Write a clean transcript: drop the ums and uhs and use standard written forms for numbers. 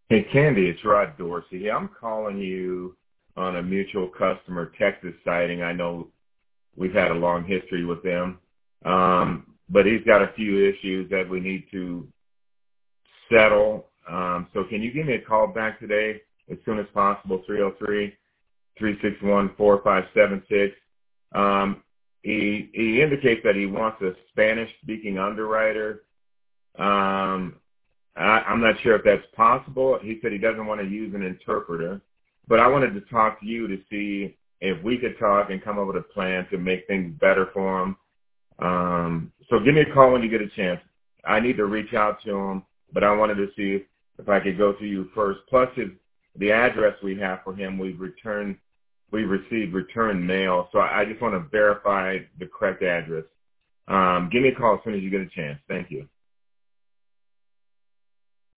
Hey, Candy, it's Rod Dorsey. I'm calling you on a mutual customer Texas sighting. I know we've had a long history with them, but he's got a few issues that we need to settle. So can you give me a call back today as soon as possible, 303-361-4576? He indicates that he wants a Spanish-speaking underwriter. I'm not sure if that's possible. He said he doesn't want to use an interpreter, but I wanted to talk to you to see if we could talk and come up with a plan to make things better for him. So give me a call when you get a chance. I need to reach out to him, but I wanted to see if I could go to you first. Plus, the address we have for him, we received return mail, so I just want to verify the correct address. Give me a call as soon as you get a chance. Thank you.